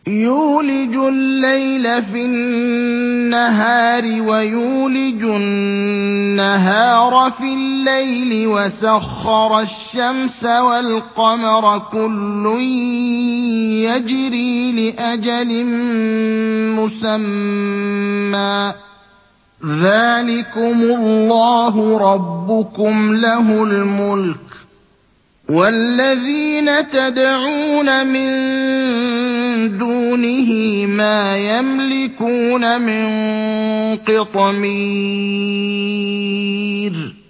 يُولِجُ اللَّيْلَ فِي النَّهَارِ وَيُولِجُ النَّهَارَ فِي اللَّيْلِ وَسَخَّرَ الشَّمْسَ وَالْقَمَرَ كُلٌّ يَجْرِي لِأَجَلٍ مُّسَمًّى ۚ ذَٰلِكُمُ اللَّهُ رَبُّكُمْ لَهُ الْمُلْكُ ۚ وَالَّذِينَ تَدْعُونَ مِن دُونِهِ مَا يَمْلِكُونَ مِن قِطْمِيرٍ